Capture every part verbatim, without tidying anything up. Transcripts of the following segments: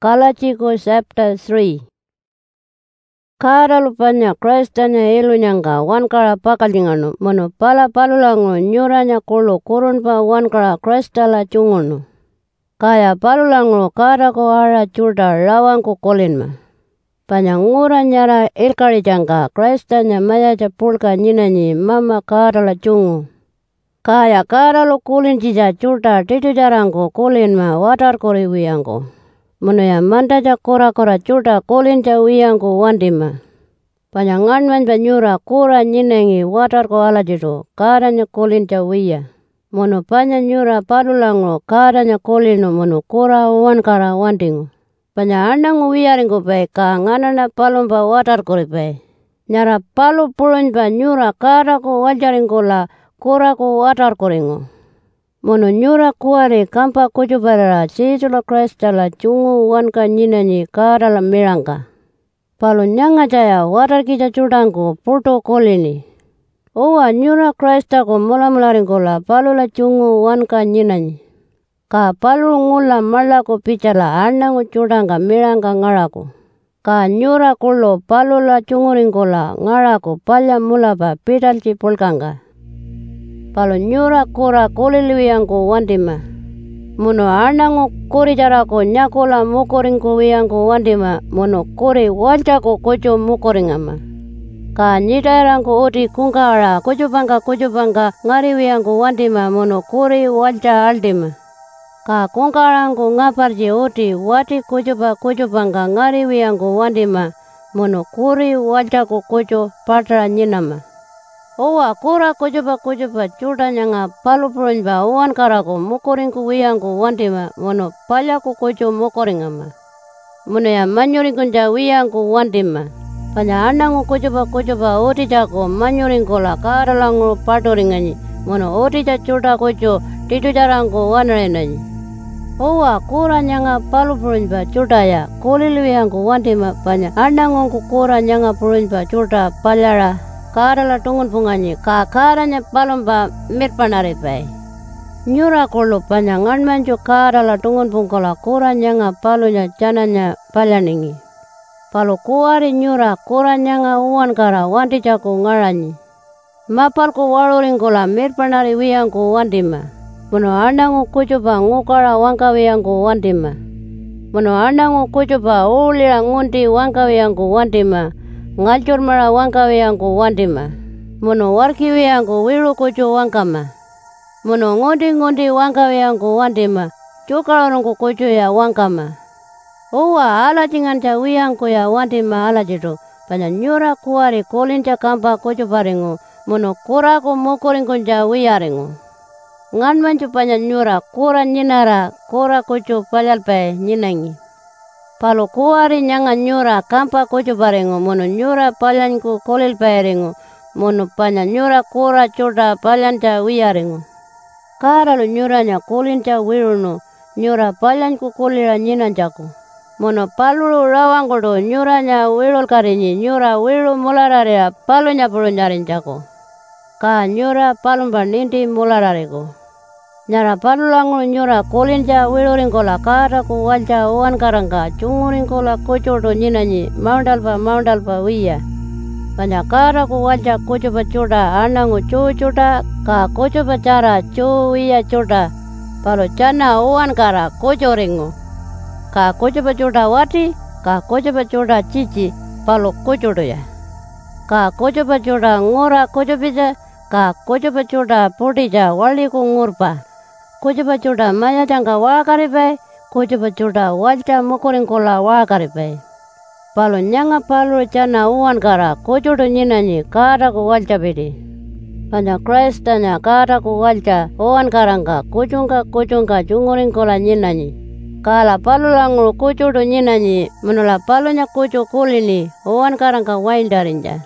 Kalachiku chapter three. Karalu panya Kristanya ilunyanga wankara pakalinganu mono pala palulangu nyuranya kulu kurunpa wankara Kristala chungunu. Kaya palulangu karako ara chulta lawangku kolinma. Panya ngura nyara ilkarijanga Kristanya mayaja pulka nyinanyi mama karala chungu. Kaya karalu kulin jija chulta titujarangku kulinma watar kori wiyangu. Monoya mantaja kora-kora chulta kolinja wiyangu wandima. Panya nganman banyura kura nyinengi watar ko alajiru karanya kolinja wiya. Mono panya nyura palulangu karanya kolinu mono kura wankara wandingu. Panya anangu wiyaringu pe ka nganana palumba watar kori pe. Nyara palu pulunba nyura karaku wajaringu la kuraku watar koringu. Mono nyura kuari kampa kujubarara sisula Kristala chungu wanka nyinanyi karala mirangka. Palu nyanga jaya watar kita chultangku pulto kolini. Owa nyura Kristaku mula-mularingkula palula chungu wanka nyinanyi. Ka palu ngula malaku pichala anangu chultangka mirangka ngaraku. Ka nyura kulo palula chunguringkula ngaraku palya mulapa pitalchi pulkangka. Palu nyura kura kuliliwiyangu wandima. Mono anangu kuri jaraku nyakula mukuringku wiyangu wandima mono kuri waljaku kucu mukuringama. Ka nyitairangku uti kungkara kujupangka kujupangka ngari wiyangu wandima mono kuri walja aldima. Ka kungkarangku ngaparji uti wati kujupa kujupangka ngari wiyangu wandima mono kuri waljaku kucu patra nyinama. Owa kura kujupa kujupa chulta nyanga palu pulunjba uwan karaku mukuringku wiyangu wandima mono palyaku kucu mukuringama. Mono ya manyuringkunja wiyangu wandima. Panya anangu kujupa kujupa utijaku manyuringkula karalangu paturinganyi mono utija chulta kucu titujarangku wanarenanyi. Owa kura nyanga palu pulunjba chulta ya kuliliwiyangu wandima panya anangu kura nyanga pulunjba chulta palyara karala tungun punganyi ka karanya palumba mirpanari pai. Nyura kulu panya nganmanju karala tungun pungkola kura nyanga palunya jananya palyaningi. Palu kuari nyura kura nyanga uwan kara wantijaku ngaranyi. Mapalku waluringkula mirpanari wiyangu wandima. Mono anangu kujupa ngukara wangka wiyangu wandima. Mono anangu kujupa ulira ngundi wangka wiyangu wandima. Ngaljur mara wangka wiyangu wandima. Mono warki wiyangu wilu kucu wangkama. Mono ngundi-ngundi wangka wiyangu wandima. Cukalorongku kucu ya wangkama. Owa ala jinganja wiyangu ya wandima ala jiru. Panya nyura kuari kolinja kampa kucu paringu. Mono kuraku mukuringkunja wiyaringu. Nganmanju panya nyura kura nyinara kura kucu palyalpai nyinangi. Palu kuari nyanga nyura kampa kucu paringu mono nyura palyanku kolil pairingu mono panya nyura kura chulta palyanja wiyaringu. Karalu nyuranya kulinja wirunu nyura palyanku kulira nyinanjaku. Mono palulu rawangkudu nyuranya wirul karinyi nyura wiru mulararea palunya pulunjarinjaku. Ka nyura palumba ninti mularariku. Nyara palulangu nyura kulinja wiluringkola karaku walja uwan karangka chunguringkola kucultu nyinanyi maundalpa maundalpa wiya. Panya karaku walja kucupa chulta anangu cu chulta ka kucupa cara cu wiya chulta. Palu cana uwan kara kucuringu. Ka kucupa chulta wati ka kucupa chulta cici palu kucultu ya. Ka kucupa chulta ngura kucupija ka kucupa chulta putija waliku ngurpa. Kujupa chulta maya jangka wakaripai, kujupa chulta walja mukuringkula wakaripai. Palu nyanga palu cana uwan kara kucultu nyinanyi karaku walja pidi. Panya Kristanya karaku walja uwan karangka kucungka kucungka chunguringkula nyinanyi. Kala palulangu kucultu nyinanyi menula palunya kucu kulini uwan karangka waindarinja.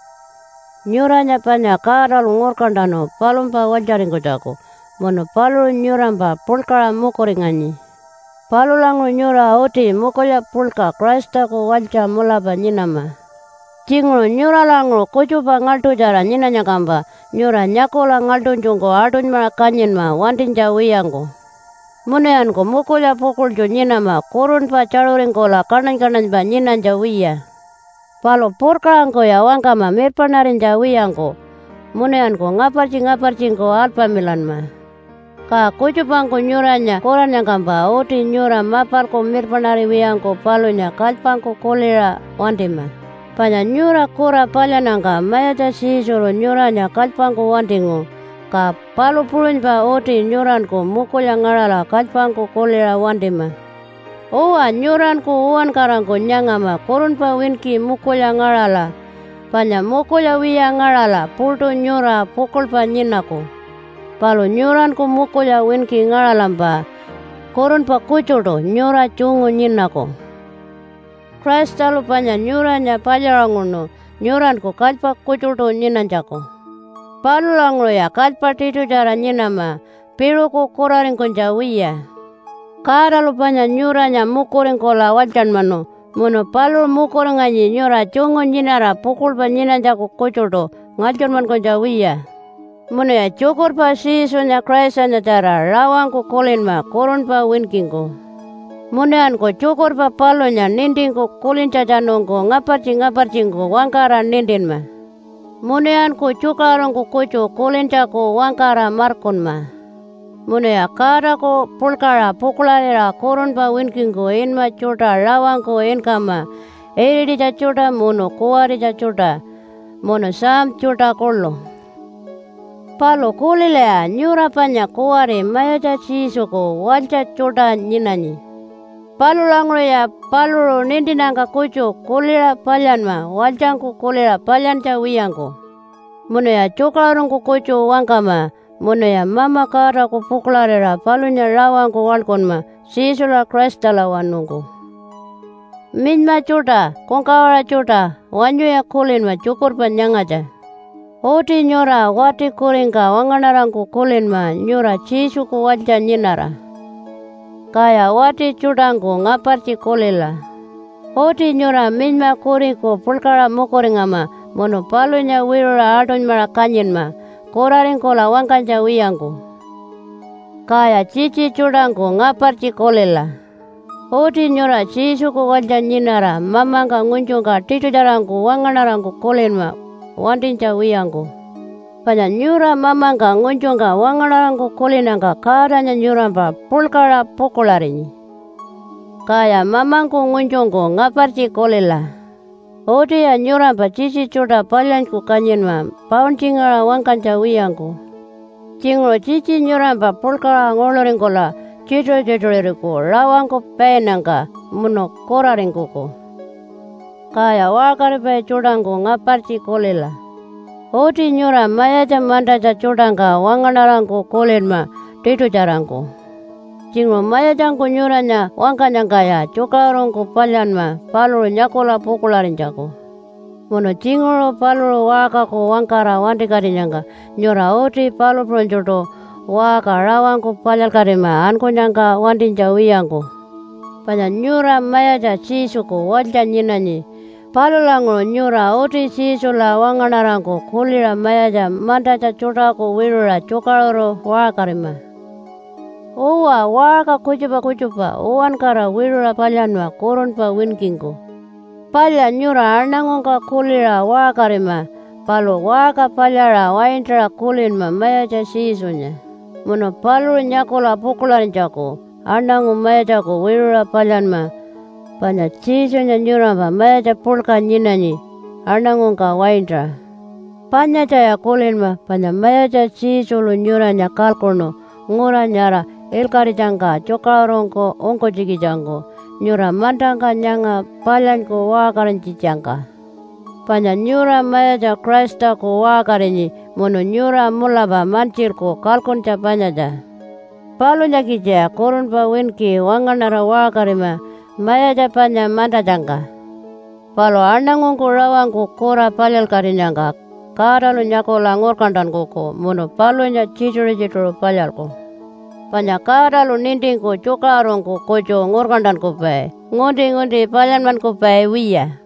Nyuranya panya karalu ngurkandano palumpa waljaringkujaku. Mono palu nyuramba pulkara mukuringanyi. Palu langu nyura uti mukulya pulka Kristaku walja mulapa nyinama. Jinglu nyura langu kucupa ngaltu jara nyinanya kamba. Nyura nyakula ngaltu jungko aduny mara kanyinma wantinja wiyangu. Munean ko mukulya pukul jo nyinama korun pa charuring ko la kanan kanan ba nyinan jawiya. Palo purkarang ko ya wangkama mirpanarin jawiyang ko. Munean ko ngaparci ngaparci ko alpa milan ma. Ka kucupang ko nyuranya koran yang kamba oti nyura mapar ko mirpanari wiyang ko palonya kalpang ko kolera wantima. Panya nyura kura palyanangka mayata sisoro nyuranya kalpang ko wantingo. Ka palu pulun pa oti nyuran ko mukul yang ngarala kalpang ko kolera wantima. Owa nyuran ko uan karang ko nyangama korun pa winki mukul yang ngarala. Panya mukul ya wiyang ngarala pulto nyura pukul pa nyinako. Palu nyuran ko mukul ya winki ngaralam pa korun pa kucuto nyura cungu nyinako. Christ talu panya nyuranya pajaranguno nyuran ko kalpa kucuto nyinanjako. Palu langlo ya kalpa titu jara nyinama piru ko kuraring ko jawiya. Kara lupanya nyuranya mukuring ko lawaljan mano. Mono palu mukuring anyi nyura cungu nyinara pukul pa nyinanjako kucuto ngaljon man ko jawiya. Mono ya cukur pa sisunya Christanya jara rawang ko kolin ma korun pa winking ko. Munean ko cukur pa palonya ninding ko kulin cacanong ko ngaparci ngaparci ko wangkara nindin ma. Munean ko cukarong ko kucu kulin cako wangkara markun ma. Munea kara ko pulkara pukularera korun pa winking ko in ma cuta rawang ko in kama. Eri di cacuta mono kuari cacuta. Mono sam cuta kollo. Palo kulilea nyura panya kuari maya cacisu ko walca cuta nyinani. Palu langlo ya palu nindinangka kucu kulira palyan ma waljangku kulira palyan ca wiyangku. Mono ya cukarong ku kucu wangkama mono ya mama kara ku puklarera palunya rawangku walkon ma sisula Kristala wanungku. Minma cuta kongkawara cuta wanyu ya kulin ma cukur panyangaja. Oti nyora wati kuringka wanganarangku kulin ma nyura cisuku walja nyinara. Kaya wati cudangku ngaparci kolila. Oti nyura minma kuriko pulkara mukuringama mono palunya wirura adon mara kanyin ma koraring kola wangkanja wiyangku. Kaya cici cudangku ngaparci kolila. Oti nyura cisuku walja nyinara mamangka ngunjungka titu jarangku wanganarangku kolin ma wantinca wiyangku. Panya nyura mamangka ngunjungka wanganarangku kulinangka karanya nyura pa pulkara pukularini. Kaya mamangku ngunjungku ngaparci kolila. Oti ya nyura pa cici cuta palyanku kanyin ma paun cingara wangkanca wiyangku. Cingro cici nyura pa pulkara ngoloring kola cito citoliriku lawangku penangka muno koraringkuku. Kaya wakari pa cudangku ngaparci kolila. Oti nyura mayaja mandaja cudangka wanganarangku kolin ma titu jarangku. Cingro mayajangku nyuranya wangkanyangkaya cukarongku palyan ma paluru nyakola pukularinjaku. Mono cingro paluru wakaku wangkara wandikarinyangka nyura oti palu pronjoto waka rawangku palyal karima anku nyangka wandinja wiyangku. Panya nyura mayaja sisuku walja nyinanyi. Palulango nyura oti sisula wanganarangku kulira mayaja mandaja cutaku wirura cukaloro wakarima. Uwa waka kucupa kucupa uwan kara wirura palyanwa korun pa winkingku. Palya nyura arnangongka kulira wakarima palu waka palyara waintara kulinma mayaja sisunya. Mono palu nyakola pukularinjaku arnangu mayajaku wirura palyanma. Panya cisunya nyuramba mayaja pulka nyinanyi arnangongka waintra. Panya caya kulin ma panya mayaja cisulu nyuranya kalkono ngura nyara ilkari jangka cokalorongko ongko jigi jangko nyura mandangka nyanga palyanku wakarin cicangka. Panya nyura mayaja Krista ku wakarini mono nyura mulaba mancirku kalkon ca panyaja. Palu nyaki jaya korun pa winki wanganara wakarima maya japanya manda jangka. Palo arnangongku rawangku kora palyal karinyangka. Karalu nyako langor kandan koko. Mono palo nya cicuri cicuru palyalku. Panya karalu nindingku cukarongku kojo ngor kandan kupai. Ngondi ngondi palyan man kupai wiya.